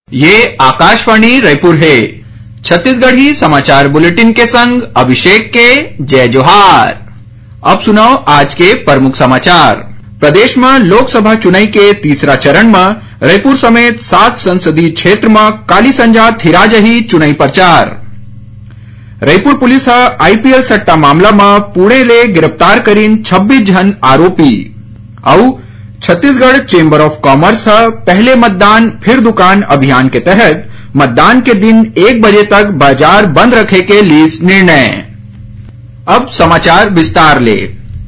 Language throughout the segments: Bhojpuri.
ये आकाशवाणी रायपुर है। छत्तीसगढ़ी समाचार बुलेटिन के संग अभिषेक के जय जोहार। अब सुनाओ आज के प्रमुख समाचार। प्रदेश में लोकसभा चुनाव के तीसरा चरण में रायपुर समेत 7 संसदीय क्षेत्र में काली संझा थिरा जही चुनाव प्रचार। रायपुर पुलिस आईपीएल सट्टा मामला में पुणे ले गिरफ्तार करीन 26 जन आरोपी। और छत्तीसगढ़ चेंबर ऑफ कॉमर्स पहले मतदान फिर दुकान अभियान के तहत मतदान के दिन 1 बजे तक बाजार बंद रखे के लिए निर्णय। अब समाचार विस्तार ले।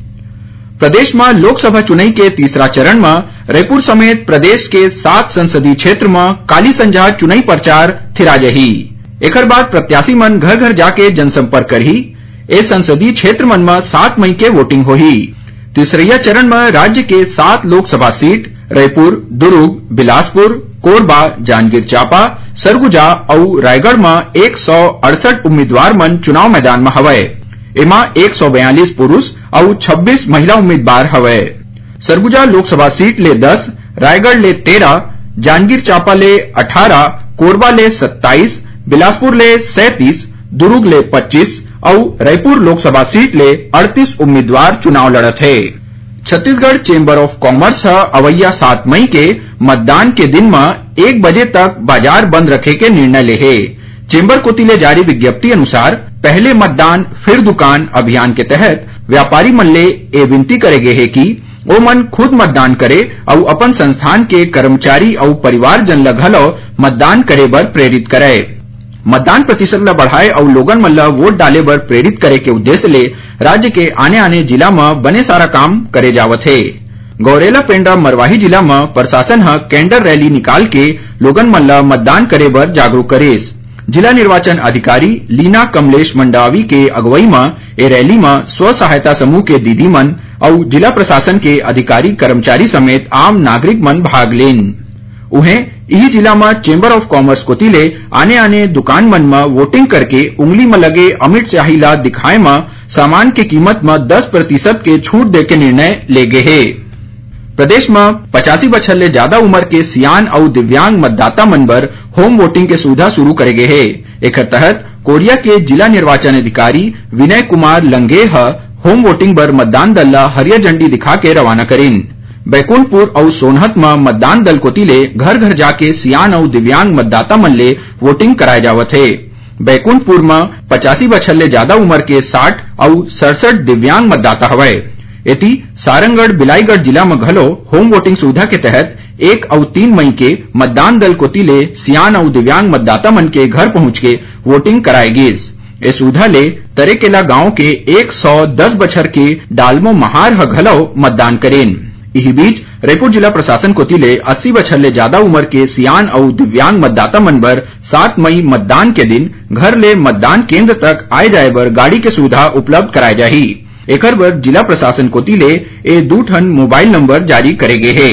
प्रदेश में लोकसभा चुनाव के तीसरा चरण में रायपुर समेत प्रदेश के 7 संसदीय क्षेत्र में काली संझा चुनाव प्रचार थिरा जही। एकर बाद प्रत्याशी मन घर घर जाके जनसंपर्क करही। ए संसदीय क्षेत्र मन में 7 मई के वोटिंग होही। तीसरैया चरण में राज्य के 7 लोकसभा सीट रायपुर, दुर्ग, बिलासपुर, कोरबा, जांजगीर चांपा, सरगुजा और रायगढ़ में 168 उम्मीदवार मन चुनाव मैदान में हवय। एमा 142 पुरुष और 26 महिला उम्मीदवार हवय। सरगुजा लोकसभा सीट ले 10, रायगढ़ ले 13, जांजगीर चांपा ले 18, कोरबा ले 27, बिलासपुर ले 37, दुर्ग ले 25 और रायपुर लोकसभा सीट ले 38 उम्मीदवार चुनाव लड़त है। छत्तीसगढ़ चेंबर ऑफ कॉमर्स अवैया 7 मई के मतदान के दिन में 1 बजे तक बाजार बंद रखे के निर्णय ले है। चेंबर कोती ले जारी विज्ञप्ति अनुसार पहले मतदान फिर दुकान अभियान के तहत व्यापारी मन ले ए विनती करे गे है कि ओ मन खुद मतदान करे और अपन संस्थान के कर्मचारी और परिवार जन ल घलो मतदान करे बर प्रेरित करे। मतदान प्रतिशत ला बढ़ाए और लोगन मन ला वोट डाले बर प्रेरित करे के उद्देश्य ले राज्य के आने जिला में बने सारा काम करे जावत है। गौरेला पेंड्रा मरवाही जिला में प्रशासन कैंडल रैली निकाल के लोगन मन ला मतदान करे बर जागरूक करेस। जिला निर्वाचन अधिकारी लीना कमलेश मंडावी के अगुवाई में ए रैली में स्व सहायता समूह के दीदी मन और जिला प्रशासन के अधिकारी कर्मचारी समेत आम नागरिक मन भाग लेन। उन्हें यही जिला में चेंबर ऑफ कॉमर्स कोती ले आने दुकान मन में वोटिंग करके उंगली में लगे अमिट स्याही ला दिखाए में सामान के कीमत में 10% के छूट दे के निर्णय ले गए है। प्रदेश में 85 बछर ले ज्यादा उम्र के सियान और दिव्यांग मतदाता मन बर होम वोटिंग के सुविधा शुरू करे गए है। एकर तहत कोरिया के जिला निर्वाचन अधिकारी विनय कुमार लंगे होम वोटिंग बर मतदान दल ला हरियर झंडी दिखा के रवाना करीन। बैकुंठपुर और सोनहत में मतदान दल कोती ले घर घर जाके सियान और दिव्यांग मतदाता मन ले वोटिंग कराए जावत है। बैकुंठपुर में 85 बछर ले ज्यादा उम्र के 60 और 67 दिव्यांग मतदाता हवय। एती सारंगढ़ बिलाईगढ़ जिला में घलो होम वोटिंग सुविधा के तहत 1 और 3 मई के मतदान दल कोती ले सियान और दिव्यांग मतदाता मन के घर पहुंच के वोटिंग कराए गिस। ए सुविधा ले तरेकेला गांव के 110 बछर के डालमो महार घलो मतदान करेन। इही बीच रायपुर जिला प्रशासन कोती ले 80 बछर ले ज्यादा उम्र के सियान और दिव्यांग मतदाता मन बर 7 मई मतदान के दिन घर ले मतदान केंद्र तक आए जाए बर गाड़ी के सुविधा उपलब्ध कराए जाही। एकर बर जिला प्रशासन कोती ले ए 2 ठन मोबाइल नंबर जारी करे गे है।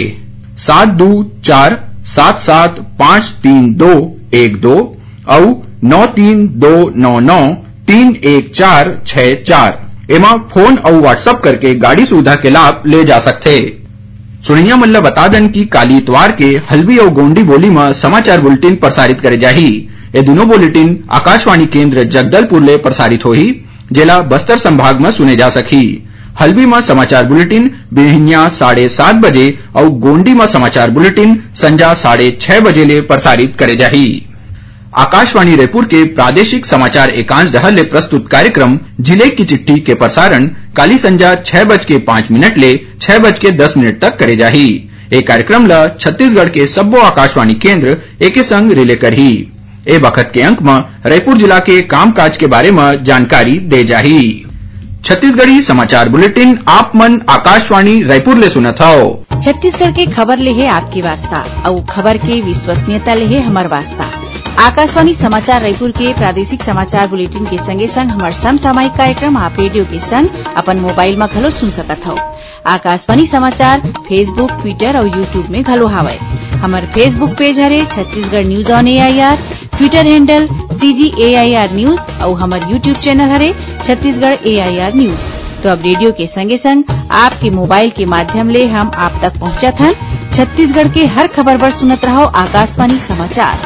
7247753212 और 9329931464। एमा फोन और व्हाट्सएप करके गाड़ी सुविधा के लाभ ले जा सकते। सुनिया मल्ला बता दन की काली इतवार के हल्बी और गोंडी बोली में समाचार बुलेटिन प्रसारित करे जाही। ये दोनों बुलेटिन आकाशवाणी केंद्र जगदलपुर ले प्रसारित होही, जिला बस्तर संभाग में सुने जा सकी। हल्बी में समाचार बुलेटिन बिहनिया 7:30 बजे और गोंडी में समाचार बुलेटिन संजा 6:30 बजे ले प्रसारित करे जाही। आकाशवाणी रायपुर के प्रादेशिक समाचार एकांश डहर ले प्रस्तुत कार्यक्रम जिले की चिट्ठी के प्रसारण काली संजा 6:05 ले 6:10 तक करे जाही। ए कार्यक्रम ला छत्तीसगढ़ के सब्बो आकाशवाणी केंद्र एके संग रिले करही। ए बखत के अंक में रायपुर जिला के कामकाज के बारे में जानकारी दे जाही। छत्तीसगढ़ी समाचार बुलेटिन आप मन आकाशवाणी रायपुर ले सुनत हो। छत्तीसगढ़ के खबर ले है आपकी वास्ता और खबर के विश्वसनीयता ले है हमार वास्ता। आकाशवाणी समाचार रायपुर के प्रादेशिक समाचार बुलेटिन के संगे संग हमार समसामयिक कार्यक्रम आप रेडियो के संग अपन मोबाइल में घलो सुन सकत हो। आकाशवाणी समाचार फेसबुक, ट्विटर और यूट्यूब में घलो हावय। हमार फेसबुक पेज हरे Chhattisgarh news on AIR, Twitter handle CGAIR news और हमार यूट्यूब चैनल हरे छत्तीसगढ़ AIR न्यूज। तो अब रेडियो के संगे संग आपके मोबाइल के माध्यम ले हम आप तक पहुंचत हन। छत्तीसगढ़ के हर खबर बर सुनत रहो आकाशवाणी समाचार।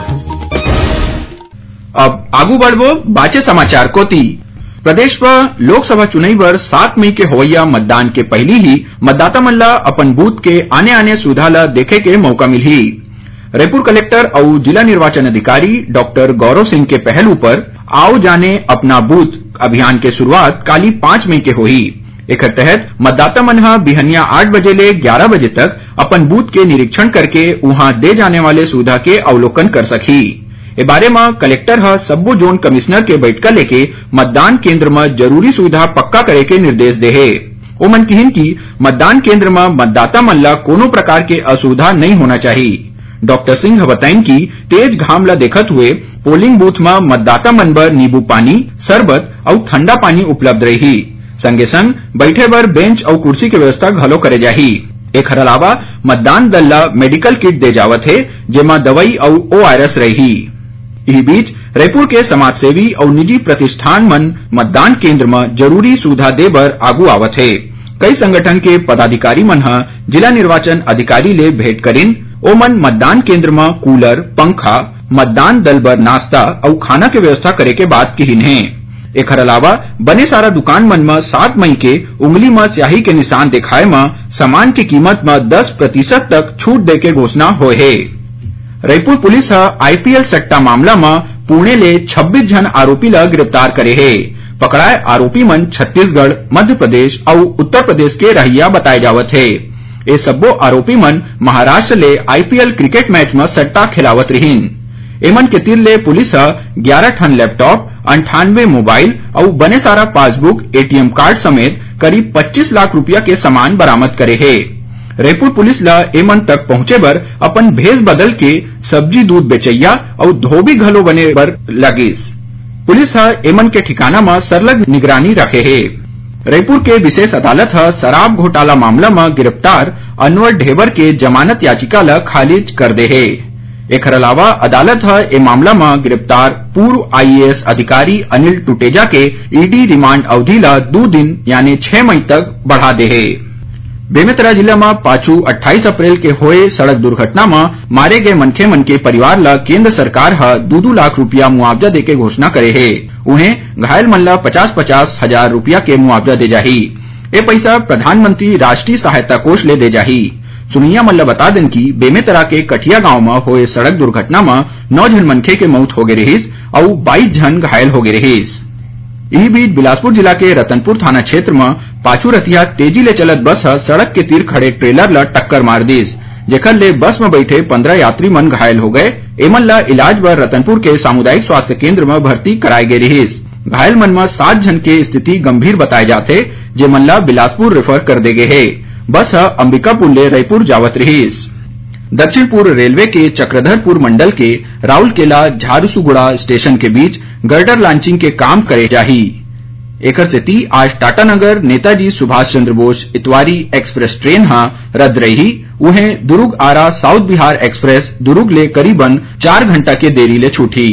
अब आगू बढ़बो बाचे समाचार कोती। प्रदेश में लोकसभा चुनाव बर 7 मई के होवैया मतदान के पहली ही मतदाता मन ला अपन बूथ के आने सुविधा ला देखे के मौका मिलही। रायपुर कलेक्टर और जिला निर्वाचन अधिकारी डॉक्टर गौरव सिंह के पहल ऊपर आओ जाने अपना बूथ अभियान के शुरुआत काली 5 मई के होही। एकर तहत मतदाता मन ह बिहनिया 8 बजे ले 11 बजे तक अपन बूथ के निरीक्षण करके वहां दे जाने वाले सुविधा के अवलोकन कर सकही। ए बारे में कलेक्टर ह सब्बो जोन कमिश्नर के बैठका लेके मतदान केंद्र में जरूरी सुविधा पक्का करे के निर्देश देहे। ओमन कहिन कि मतदान केंद्र में मतदाता मन ला कोनो प्रकार के असुविधा नहीं होना चाहिए। डॉक्टर सिंह बताइन कि तेज घाम ला देखत हुए पोलिंग बूथ में मतदाता मन बर नींबू पानी, शरबत और ठंडा पानी उपलब्ध रही। संगे संग बैठे बर बेंच और कुर्सी के व्यवस्था घलो करे जाही। एकर अलावा मतदान दल ला मेडिकल किट दे जावत है, जेमा दवाई और ORS रही। इसी बीच रायपुर के समाजसेवी और निजी प्रतिष्ठान मन मतदान केंद्र में जरूरी सुविधा दे बर आगू आवत है। कई संगठन के पदाधिकारी मन ह जिला निर्वाचन अधिकारी ले भेंट करिन। ओमन मतदान केंद्र में कूलर, पंखा, मतदान दल बर नाश्ता और खाना के व्यवस्था करे के बात कहिन है। एकर अलावा बने सारा दुकान मन में 7 मई के उंगली में स्याही के निशान दिखाए में सामान की कीमत में 10% तक छूट दे के घोषणा होए है। रायपुर पुलिस IPL सट्टा मामला में पुणे ले 26 जन आरोपी ला गिरफ्तार करे है। पकड़ाए आरोपी मन छत्तीसगढ़, मध्य प्रदेश और उत्तर प्रदेश के रहिया बताए जावत है। ये सब्बो आरोपी मन महाराष्ट्र ले IPL क्रिकेट मैच में सट्टा खिलावत रहीन। एमन के तीर ले पुलिस 11 ठन लैपटॉप, 98 मोबाइल और बने सारा पासबुक, ATM कार्ड समेत करीब 25 लाख रुपया के सामान बरामद करे है। रायपुर पुलिस ला एमन तक पहुंचे बर अपन भेष बदल के सब्जी दूध बेचैया और धोबी घलो बने बर लगिस। पुलिस एमन के ठिकाना में सरलग निगरानी रखे है। रायपुर के विशेष अदालत शराब घोटाला मामला में गिरफ्तार अनवर ढेबर के जमानत याचिका ला खारिज कर दे है। एकर अलावा अदालत ए मामला में गिरफ्तार पूर्व IAS अधिकारी अनिल टुटेजा के ED रिमांड अवधि ला 2 दिन यानी 6 मई तक बढ़ा दे है। बेमेतरा जिला में पाछू 28 अप्रैल के होए सड़क दुर्घटना में मारे गए मनखे मन के परिवार ला केंद्र सरकार 2 लाख रुपया मुआवजा दे के घोषणा करे है। उन्हें घायल मन ला 50-50 हजार रुपया के मुआवजा दे जाही। ये पैसा प्रधानमंत्री राष्ट्रीय सहायता कोष ले दे जाही। सुनिया मन ला बता दें कि बेमेतरा के कठिया गांव में होए सड़क दुर्घटना में 9 जन मनखे के मौत हो गए रहिस और 22 जन घायल हो गए रहिस। इसी बीच बिलासपुर जिला के रतनपुर थाना क्षेत्र में पाछू रतिया तेजी ले चलत बस सड़क के तीर खड़े ट्रेलर ला टक्कर मार दिस, जेकर ले बस में बैठे 15 यात्री मन घायल हो गए। एमन ला इलाज बर रतनपुर के सामुदायिक स्वास्थ्य केंद्र में भर्ती कराए गए रहिस। घायल मन में 7 जन के स्थिति गंभीर बताए जाते, जेमन ला बिलासपुर रेफर कर दे गए है। बस अंबिकापुर ले रायपुर जावत रहिस। दक्षिण पूर्व रेलवे के चक्रधरपुर मंडल के राउरकेला झारसुगुड़ा स्टेशन के बीच गर्डर लॉन्चिंग के काम करे जाही। एकर सेती आज टाटानगर नेताजी सुभाष चंद्र बोस इतवारी एक्सप्रेस ट्रेन रद्द रही। उन्हें दुर्ग आरा साउथ बिहार एक्सप्रेस दुर्ग ले करीबन 4 घंटा के देरी ले छूटी।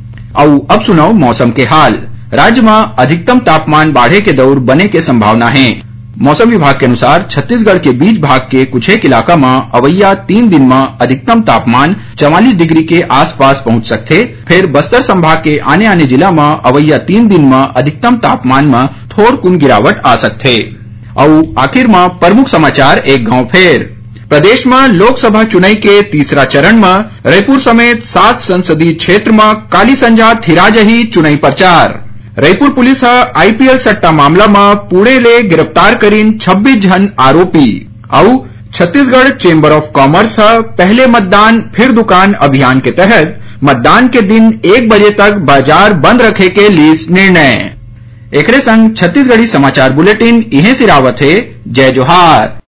और अब सुनाओ मौसम के हाल। राज्य में अधिकतम तापमान बढ़े के दौर बने के संभावना है। मौसम विभाग के अनुसार छत्तीसगढ़ के बीच भाग के कुछ एक इलाका में अवैया 3 दिन में अधिकतम तापमान 44 डिग्री के आसपास पहुंच सकते। फिर बस्तर संभाग के आने जिला में अवैया 3 दिन में अधिकतम तापमान में थोड़ कुन गिरावट आ सकते। और आखिर में प्रमुख समाचार एक गांव फेर। प्रदेश में लोकसभा चुनाव के तीसरा चरण में रायपुर समेत 7 संसदीय क्षेत्र में काली संझा थिरा जही चुनावी प्रचार। रायपुर पुलिस IPL सट्टा मामला में पुणे ले गिरफ्तार करीन 26 जन आरोपी। और छत्तीसगढ़ चेंबर ऑफ कॉमर्स पहले मतदान फिर दुकान अभियान के तहत मतदान के दिन 1 बजे तक बाजार बंद रखे के लिए निर्णय। एकरे संग छत्तीसगढ़ी समाचार बुलेटिन इहे सिरावत है। जय जोहार।